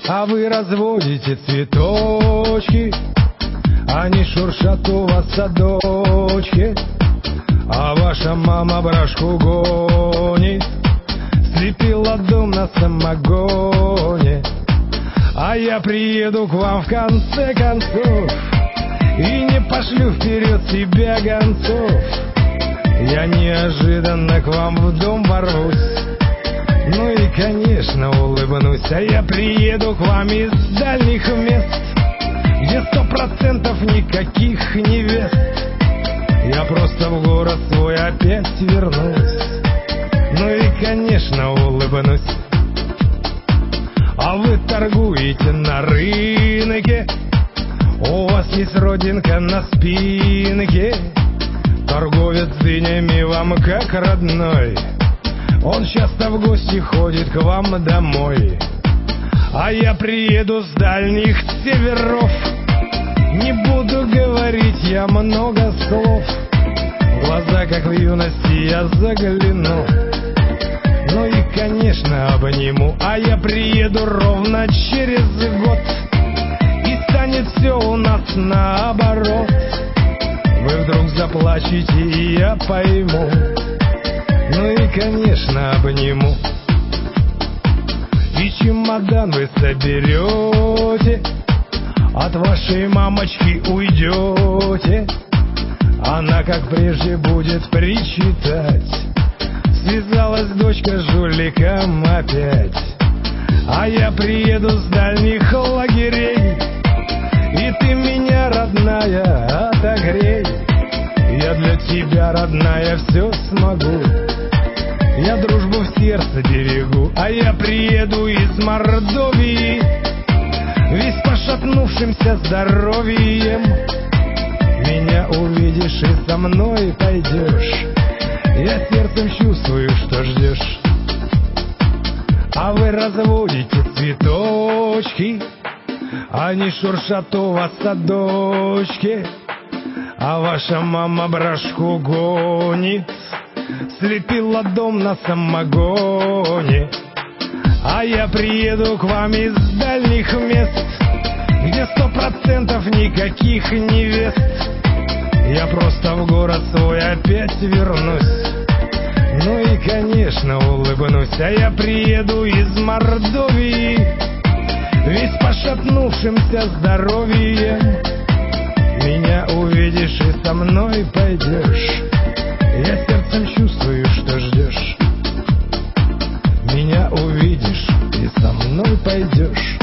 А вы разводите цветочки, они шуршат у вас в садочке. А ваша мама брашку гонит, слепила дом на самогоне. А я приеду к вам в конце концов и не пошлю вперед себя гонцов. Я неожиданно к вам в дом ворвусь, ну и, конечно, улыбнусь. А я приеду к вам из дальних мест, где 100% никаких невест. Я просто в город свой опять вернусь, ну и, конечно, улыбнусь. А вы торгуете на рынке, у вас есть родинка на спинке. Торговец дынями вам как родной, он часто в гости ходит к вам домой. А я приеду с дальних северов, не буду говорить я много слов. В глаза, как в юности, я загляну, ну и, конечно, обниму. А я приеду ровно через год, и станет все у нас наоборот. Вы вдруг заплачете, и я пойму, ну и, конечно, обниму. И чемодан вы соберете, от вашей мамочки уйдете. Она, как прежде, будет причитать: связалась дочка с жуликом опять. А я приеду с дальних лагерей, и ты меня, родная, отогрей. Я для тебя, родная, все смогу, я дружбу в сердце берегу. А я приеду из Мордовии, весь пошатнувшимся здоровьем. Меня увидишь и со мной пойдешь, я сердцем чувствую, что ждешь. А вы разводите цветочки, они шуршат у вас в садочке. А ваша мама брашку гонит, слепила дом на самогоне. А я приеду к вам из дальних мест, где 100% никаких невест. Я просто в город свой опять вернусь, ну и, конечно, улыбнусь. А я приеду из Мордовии, весь пошатнувшимся здоровьем. Меня увидишь и со мной пойдешь, я сердцем чувствую, что ждешь. Меня увидишь и со мной пойдешь.